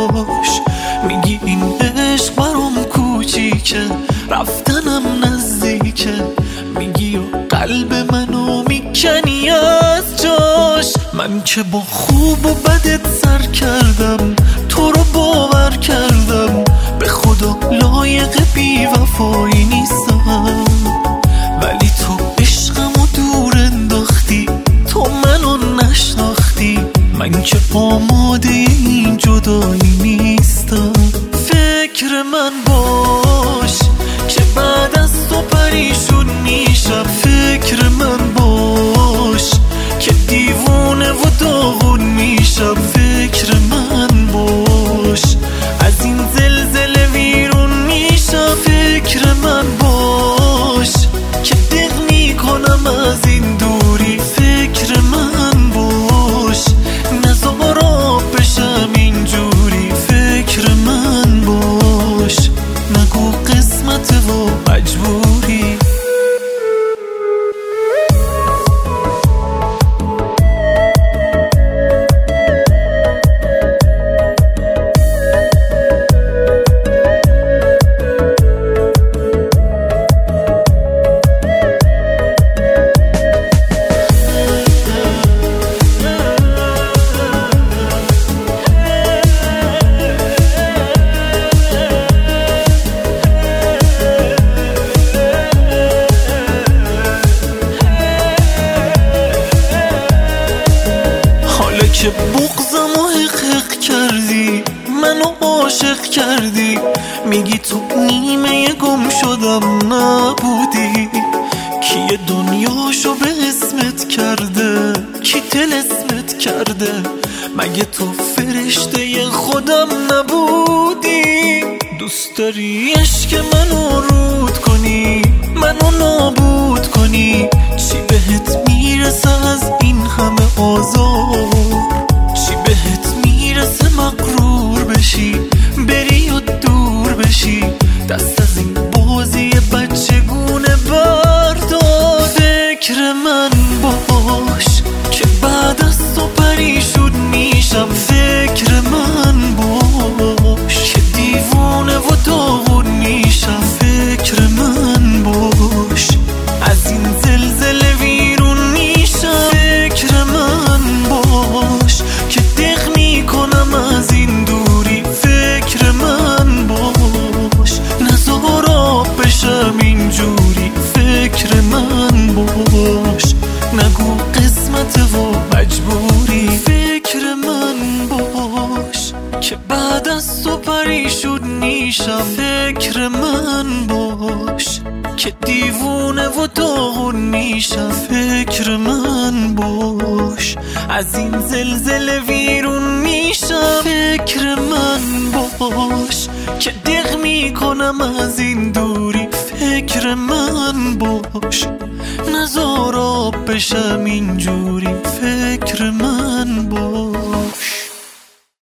باش. میگی این عشق برام کوچیکه، رفتنم نزدیکه، میگی و قلب منو میکنی از جاش. من که با خوب و بدت سر کردم، تو رو باور کردم، به خدا لایق بی وفایی نیستم. ولی تو عشقمو دور انداختی، تو منو نشناختی، من که آماده این جدایی نیستم. فکر من باش که بعد از تو پریشون میشم، فکر من باش که دیوونه و داغون میشم، فکر من باش از این زلزله ویرون میشم، فکر من باش که دق میکنم از این دوری، فکر من باش نذار آب بشم اینجوری، فکر من باش نگو قسمت و مجبوری. که بغضم و حق کردی، منو عاشق کردی، میگی تو نیمه گم شدم نبودی. کی دنیاشو به اسمت کرده، کی طلسمت کرده، مگه تو فرشته خودم نبودی؟ دوست داری عشق منو رود کنی، منو نابود کنی، چی بهت میرسه از این همه آزار؟ چی بهت میرسه مغرور بشی، بری و دور بشی، دست از این بازی بچگونه بردار. فکر من باش که بعد از تو پریشون میشم، فکر من باش که دیوونه و داغون میشم، فکر من باش از این زلزله ویرون میشم، فکر من باش که دق میکنم از این دوری، فکر من باش نذار آب بشم اینجوری، فکر من باش نگو قسمت و مجبوری. فکر من باش که بعد از تو پریشون میشم، فکر من باش که دیوونه و داغون میشم، فکر من باش از این زلزله ویرون میشم، فکر من باش که دق میکنم از این دوری، فکر من باش نذار آب بشم اینجوری، فکر